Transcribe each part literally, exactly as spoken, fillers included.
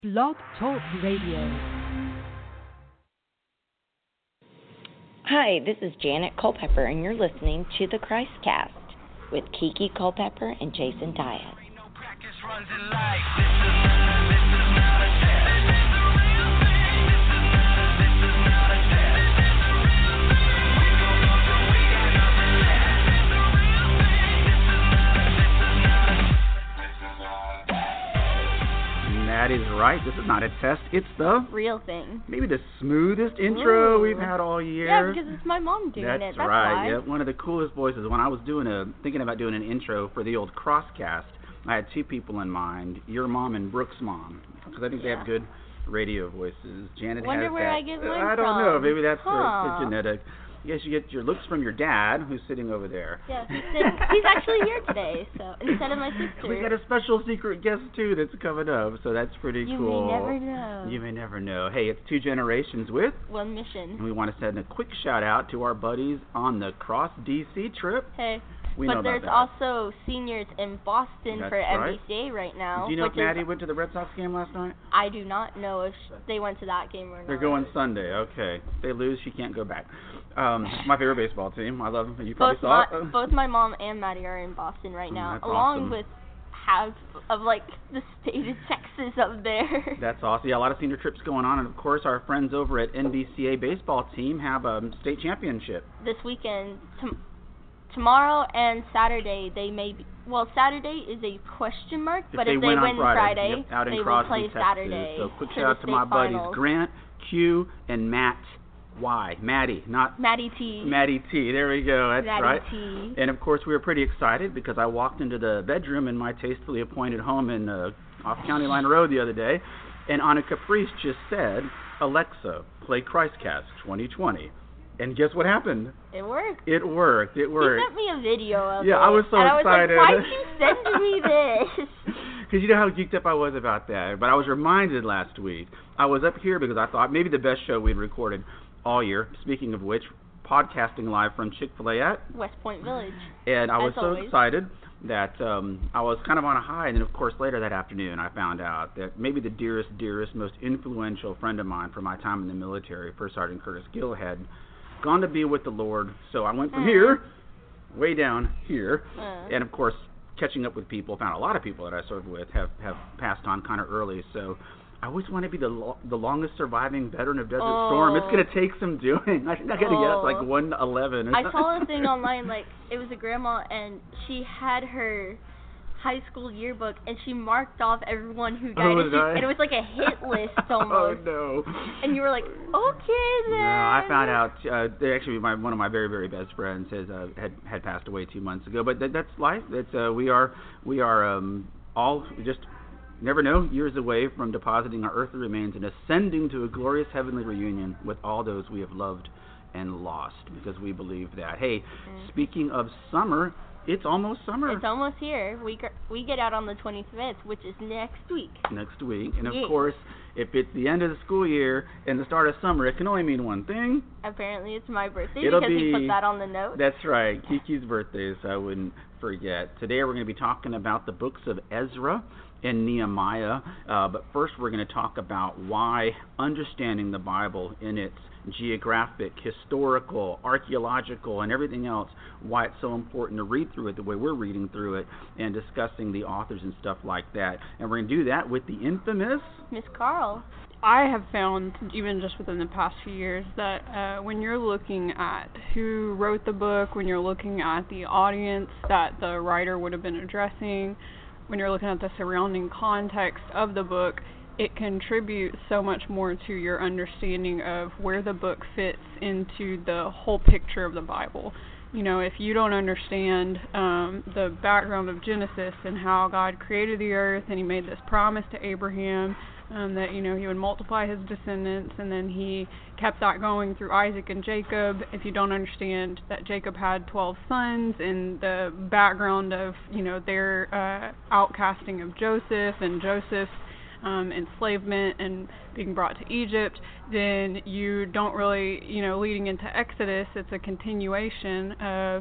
Blog Talk Radio. Hi, this is Janet Culpepper, and you're listening to the Christcast with Kiki Culpepper and Jason Dias. That is right. This is not a test. It's the real thing. Maybe the smoothest intro Ooh. we've had all year. Yeah, because it's my mom doing That's it. That's right. why. Yeah, one of the coolest voices. When I was doing a thinking about doing an intro for the old Crosscast, I had two people in mind: your mom and Brooke's mom, because I think yeah. they have good radio voices. Janet Wonder has where that. I get mine I don't from. know. Maybe that's huh. the, the genetic. Yes, you get your looks from your dad, who's sitting over there. Yeah, he's, sitting, he's actually here today, so instead of my sister. We got a special secret guest too that's coming up, so that's pretty you cool. You may never know. You may never know. Hey, it's Two Generations with One Mission. And we want to send a quick shout out to our buddies on the Cross D C trip. Hey. We but know there's about that. also seniors in Boston That's for right. M B C A right now. Do you know which if Maddie is, went to the Red Sox game last night? I do not know if they went to that game or not. They're going Sunday. Okay. If they lose, she can't go back. Um, my favorite baseball team. I love them. You probably both saw my, it. Both my mom and Maddie are in Boston right now, That's along awesome. with half of like the state of Texas up there. That's awesome. Yeah, a lot of senior trips going on, and of course, our friends over at N B C A baseball team have a state championship this weekend. Tom- tomorrow and Saturday, they may be. Well, Saturday is a question mark, if but they if they win, win on Friday, Friday, yep, out in they will Crosby, play Texas. Saturday. So quick for shout out the to my state buddies finals. Grant, Q, and Matt. Y. Maddie, not Maddie T. Maddie T. There we go. That's Maddie right. T. And of course, we were pretty excited because I walked into the bedroom in my tastefully appointed home in uh, off County Line Road the other day, and Anna Caprice just said, "Alexa, play Christcast twenty twenty." And guess what happened? It worked. It worked. It worked. He sent me a video of yeah, it. I was so and excited. I was like, why'd you send me this? Because you know how geeked up I was about that. But I was reminded last week. I was up here because I thought maybe the best show we'd recorded all year. Speaking of which, podcasting live from Chick-fil-A at West Point Village. And I was As so always. excited that um, I was kind of on a high. And then, of course, later that afternoon, I found out that maybe the dearest, dearest, most influential friend of mine from my time in the military, First Sergeant Curtis Gill, had gone to be with the Lord. So I went from Mm. here, way down here, Mm. and, of course, catching up with people. Found a lot of people that I served with have, have passed on kind of early. So I always want to be the lo- the longest surviving veteran of Desert Oh. Storm. It's going to take some doing. I think I got to get Oh. like one eleven. Or I something. saw a thing online, like, it was a grandma, and she had her high school yearbook, and she marked off everyone who died. Oh, and, she, nice. and it was like a hit list Oh, almost. no. And you were like, okay, then. No, I found out. Uh, they actually, my one of my very, very best friends has uh, had had passed away two months ago. But that, that's life. That's uh, we are we are um, all just never know years away from depositing our earthly remains and ascending to a glorious heavenly reunion with all those we have loved and lost. Because we believe that. Hey, Mm. speaking of summer, it's almost summer. It's almost here. We gr- we get out on the twenty-fifth, which is next week. Next week, and of Yeah. course, if it's the end of the school year and the start of summer, it can only mean one thing. Apparently, it's my birthday It'll because he be- put that on the note. That's right, Kiki's birthday, so I wouldn't forget. Today we're going to be talking about the books of Ezra and Nehemiah, uh, but first we're going to talk about why understanding the Bible in its geographic, historical, archaeological, and everything else, why it's so important to read through it the way we're reading through it and discussing the authors and stuff like that. And we're going to do that with the infamous Miss Carl. I have found, even just within the past few years, that uh, when you're looking at who wrote the book, when you're looking at the audience that the writer would have been addressing, when you're looking at the surrounding context of the book, it contributes so much more to your understanding of where the book fits into the whole picture of the Bible. You know, if you don't understand um, the background of Genesis and how God created the earth and he made this promise to Abraham, Um, that, you know, he would multiply his descendants, and then he kept that going through Isaac and Jacob. If you don't understand that Jacob had twelve sons and the background of, you know, their uh, outcasting of Joseph and Joseph's um, enslavement and being brought to Egypt, then you don't really, you know, leading into Exodus, it's a continuation of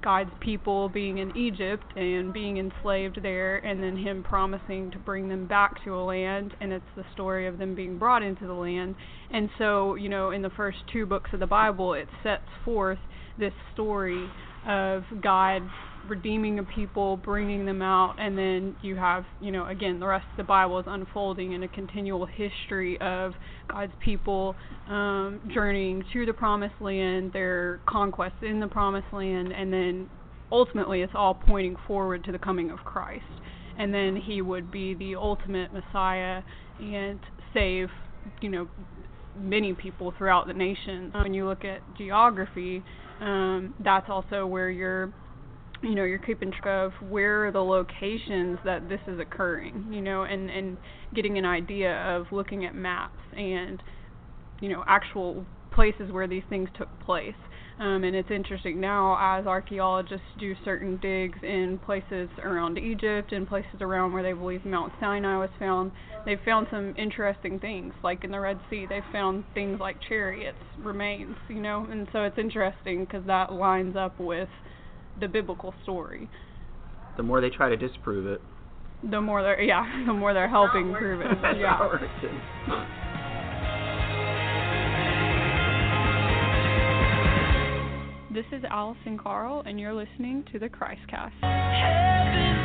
God's people being in Egypt and being enslaved there, and then him promising to bring them back to a land, and it's the story of them being brought into the land. And so, you know, in the first two books of the Bible, it sets forth this story of God redeeming a people, bringing them out, and then you have, you know, again, the rest of the Bible is unfolding in a continual history of God's people um, journeying to the Promised Land, their conquests in the Promised Land, and then ultimately it's all pointing forward to the coming of Christ. And then he would be the ultimate Messiah and save, you know, many people throughout the nation. When you look at geography, um, that's also where you're you know, you're keeping track of where are the locations that this is occurring, you know, and, and getting an idea of looking at maps and, you know, actual places where these things took place. Um, and it's interesting now as archaeologists do certain digs in places around Egypt and places around where they believe Mount Sinai was found, they've found some interesting things, like in the Red Sea, they've found things like chariots, remains, you know, and so it's interesting because that lines up with the biblical story. The more they try to disprove it, the more they're yeah, the more they're helping prove it. Yeah. This is Allison Carl, and you're listening to the Christcast.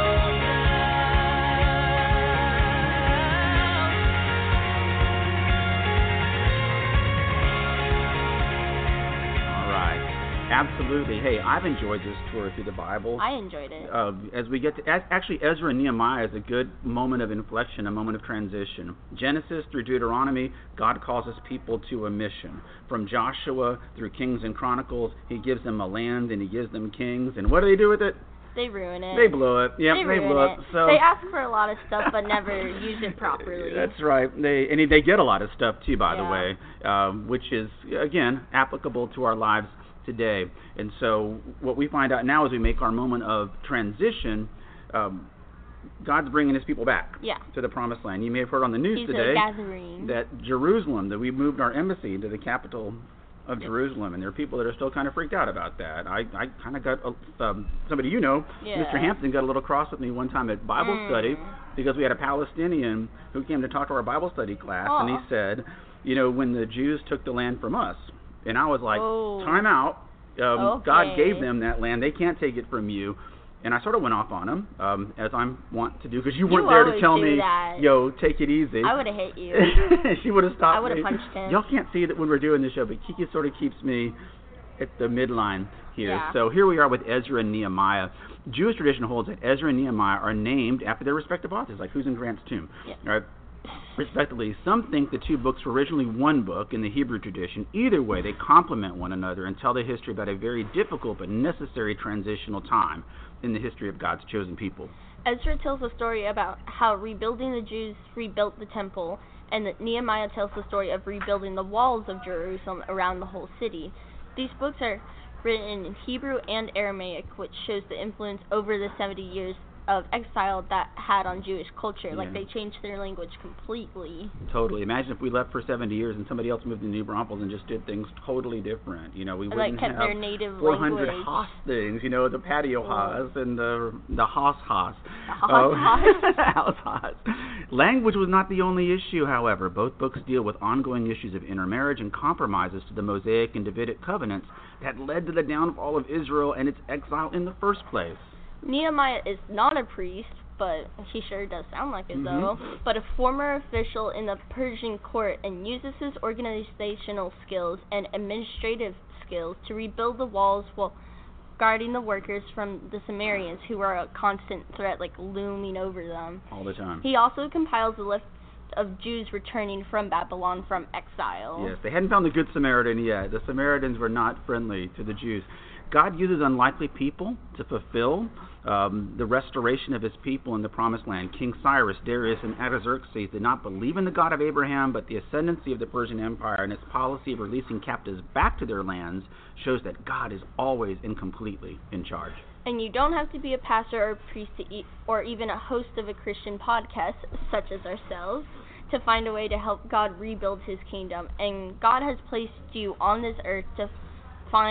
Absolutely. Hey, I've enjoyed this tour through the Bible. I enjoyed it. Uh, as we get to, as, actually, Ezra and Nehemiah is a good moment of inflection, a moment of transition. Genesis through Deuteronomy, God calls his people to a mission. From Joshua through Kings and Chronicles, he gives them a land and he gives them kings. And what do they do with it? They ruin it. They blow it. Yep, they, they blow it. it. So they ask for a lot of stuff but never use it properly. That's right. They and they get a lot of stuff too, by yeah. the way, um, which is again applicable to our lives today. And so what we find out now as we make our moment of transition, um, God's bringing his people back yeah. to the Promised Land. You may have heard on the news He's today that Jerusalem, that we moved our embassy to the capital of yeah. Jerusalem, and there are people that are still kind of freaked out about that. I, I kind of got, a, um, somebody you know, yeah. Mister Hampton, got a little cross with me one time at Bible mm. study because we had a Palestinian who came to talk to our Bible study class, oh. and he said, you know, when the Jews took the land from us, and I was like, oh. time out. Um, okay. God gave them that land. They can't take it from you. And I sort of went off on him, um, as I'm want to do, because you weren't you there to tell do me, that. yo, take it easy. I would have hit you. She would have stopped I would have me. punched him. Y'all can't see that when we're doing this show, but Kiki sort of keeps me at the midline here. Yeah. So here we are with Ezra and Nehemiah. Jewish tradition holds that Ezra and Nehemiah are named after their respective authors, like who's in Grant's tomb. Yeah. Right? Respectively, some think the two books were originally one book in the Hebrew tradition. Either way, they complement one another and tell the history about a very difficult but necessary transitional time in the history of God's chosen people. Ezra tells a story about how rebuilding the Jews rebuilt the temple, and that Nehemiah tells the story of rebuilding the walls of Jerusalem around the whole city. These books are written in Hebrew and Aramaic, which shows the influence over the seventy years of exile that had on Jewish culture. Yeah. Like, they changed their language completely. Totally. Imagine if we left for seventy years and somebody else moved to New Braunfels and just did things totally different. You know, we Like, wouldn't kept have their native four hundred language. Haas things, you know, the patio Haas and the the Haas Haas. The Haas Haas. The Haas Haas. Language was not the only issue, however. Both books deal with ongoing issues of intermarriage and compromises to the Mosaic and Davidic covenants that led to the downfall of Israel and its exile in the first place. Nehemiah is not a priest, but he sure does sound like it, Mm-hmm. though, but a former official in the Persian court, and uses his organizational skills and administrative skills to rebuild the walls while guarding the workers from the Sumerians, who are a constant threat, like, looming over them. All the time. He also compiles a list of Jews returning from Babylon from exile. Yes, they hadn't found the Good Samaritan yet. The Samaritans were not friendly to the Jews. God uses unlikely people to fulfill um, the restoration of his people in the Promised Land. King Cyrus, Darius, and Artaxerxes did not believe in the God of Abraham, but the ascendancy of the Persian Empire and its policy of releasing captives back to their lands shows that God is always and completely in charge. And you don't have to be a pastor or a priest to eat, or even a host of a Christian podcast, such as ourselves, to find a way to help God rebuild his kingdom. And God has placed you on this earth to find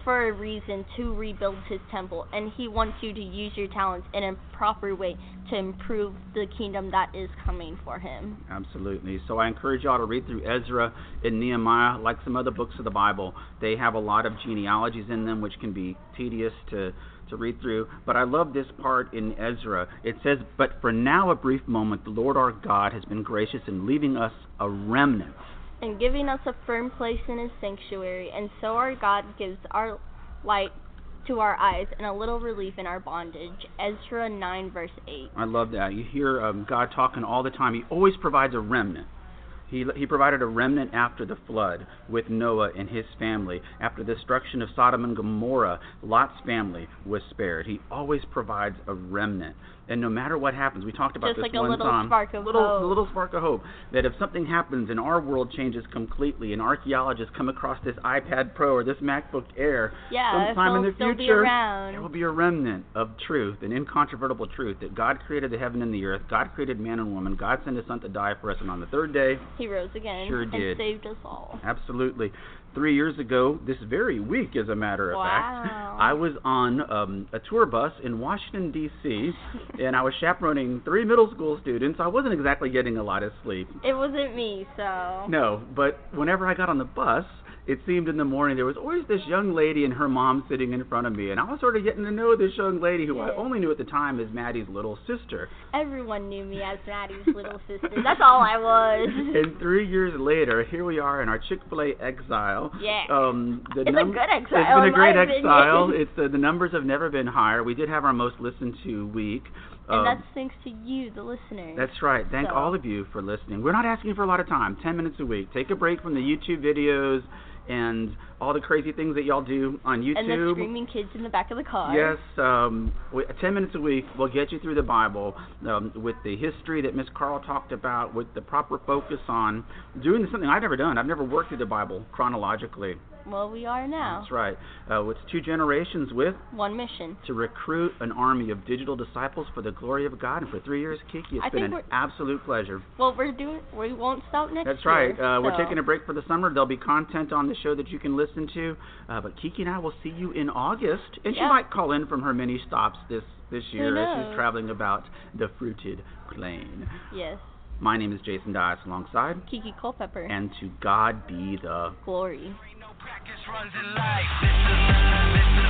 for a reason to rebuild his temple, and he wants you to use your talents in a proper way to improve the kingdom that is coming for him. Absolutely. So I encourage y'all to read through Ezra and Nehemiah. Like some other books of the Bible, they have a lot of genealogies in them, which can be tedious to to read through, but I love this part in Ezra. It says, "But for now a brief moment, the Lord our God has been gracious in leaving us a remnant, and giving us a firm place in his sanctuary, and so our God gives our light to our eyes and a little relief in our bondage." Ezra nine verse eight. I love that. You hear um, God talking all the time. He always provides a remnant. He, he provided a remnant after the flood with Noah and his family. After the destruction of Sodom and Gomorrah, Lot's family was spared. He always provides a remnant. And no matter what happens, we talked about Just this like a one little time. spark of little, hope. A little spark of hope. That if something happens and our world changes completely and archaeologists come across this iPad Pro or this MacBook Air, Yeah, sometime in the still be future, around. there will be a remnant of truth, an incontrovertible truth, that God created the heaven and the earth. God created man and woman. God sent his son to die for us, and on the third day, he rose again Sure and did. saved us all. Absolutely. Three years ago, this very week, as a matter of Wow. fact, I was on um, a tour bus in Washington, D C, and I was chaperoning three middle school students. I wasn't exactly getting a lot of sleep. It wasn't me, so. No, but whenever I got on the bus, it seemed in the morning there was always this young lady and her mom sitting in front of me, and I was sort of getting to know this young lady who I Yeah. only knew at the time as Maddie's little sister. Everyone knew me as Maddie's little sister. That's all I was. And three years later, here we are in our Chick-fil-A exile. Yeah. Um, the It's a num- good exile, It's been a in great my opinion. exile. It's uh, the numbers have never been higher. We did have our most listened to week. And Um, that's thanks to you, the listeners. That's right. Thank So- all of you for listening. We're not asking for a lot of time. Ten minutes a week. Take a break from the YouTube videos and all the crazy things that y'all do on YouTube. And the screaming kids in the back of the car. Yes, um, we, ten minutes a week will get you through the Bible um, with the history that Miss Carl talked about, with the proper focus on doing something I've never done. I've never worked through the Bible chronologically. Well, we are now. That's right. Uh, it's two generations with One mission. to recruit an army of digital disciples for the glory of God. And for three years, Kiki, it's I been think an we're- absolute pleasure. Well, we're doing. We won't stop next That's year. right. Uh, we're so. taking a break for the summer. There'll be content on the show that you can listen to. Uh, but Kiki and I will see you in August, and she Yeah. might call in from her many stops this this Who year as knows? she's traveling about the fruited plain. Yes. My name is Jason Dias alongside, Kiki Culpepper. and to God be the Glory. Practice runs in life. This is, this is